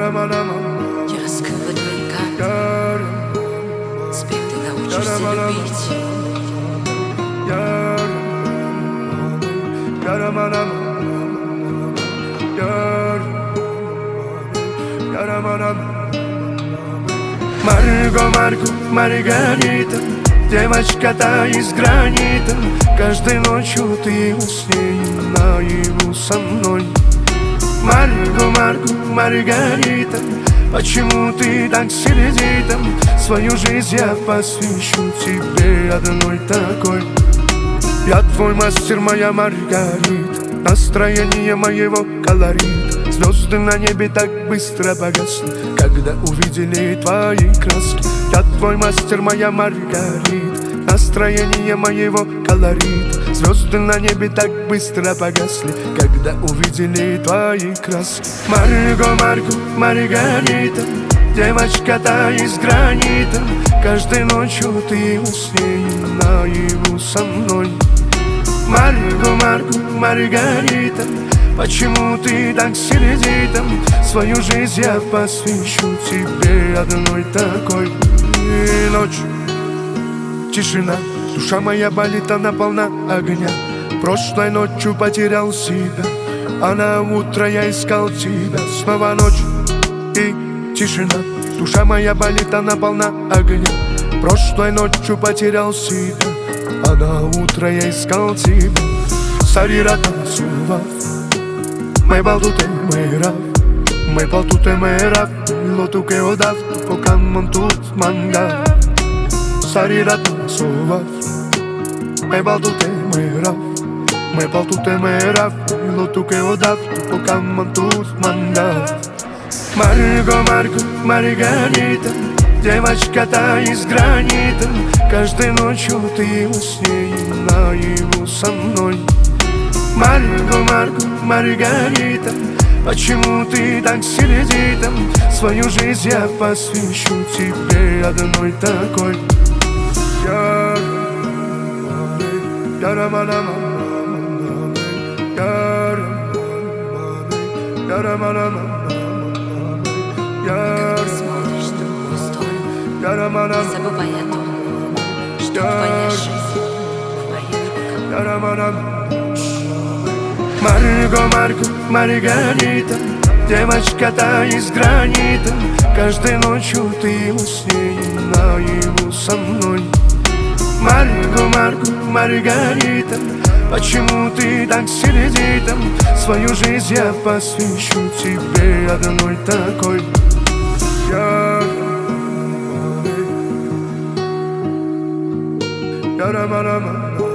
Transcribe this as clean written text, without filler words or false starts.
Я раскрыла твои карты. Теперь ты научишься любить. Марго, Марго, Маргарита, девочка-то из гранита. Каждой ночью ты усни наяву со мной. Марго, Марго, Маргарита, почему ты так сердита? Свою жизнь я посвящу тебе одной такой. Я твой мастер, моя Маргарита, настроение моего колорит. Звезды на небе так быстро погасли, когда увидели твои краски. Я твой мастер, моя Маргарита, настроение моего колорит. Звезды на небе так быстро погасли, когда увидели твои краски. Марго, Марго, Маргарита, девочка-то из гранита. Каждой ночью ты усни наяву со мной. Марго, Марго, Маргарита, почему ты так сердита? Свою жизнь я посвящу тебе одной такой. И ночь, тишина, душа моя болит, она полна огня. Прошлой ночью потерял себя, а на утро я искал тебя. Снова ночь и тишина, душа моя болит, она полна огня. Прошлой ночью потерял себя, а на утро я искал тебя. Сарирата сува, май балтуте мэйрав, май балтуте мэйрав, лотуке одав, покамон тут манга. Сарирата сува, май балтуте мэйрав, май балтуте мэйрав, лотуке одав, покамон тут манга. Марго, Марго, Маргарита, девочка-то из гранита. Каждой ночью ты усни наяву со мной. Марго, Марго, Маргарита, почему ты так сердита? Свою жизнь я посвящу тебе одной такой. Когда ты смотришь в другую сторону, не забывай о том, что твоя жизнь в твоих руках. Марго, Марго, Маргарита, девочка-то из гранита. Каждой ночью ты усни наяву со мной. Марго, Марго, Маргарита, почему ты так сердита? Свою жизнь я посвящу тебе одной такой. Я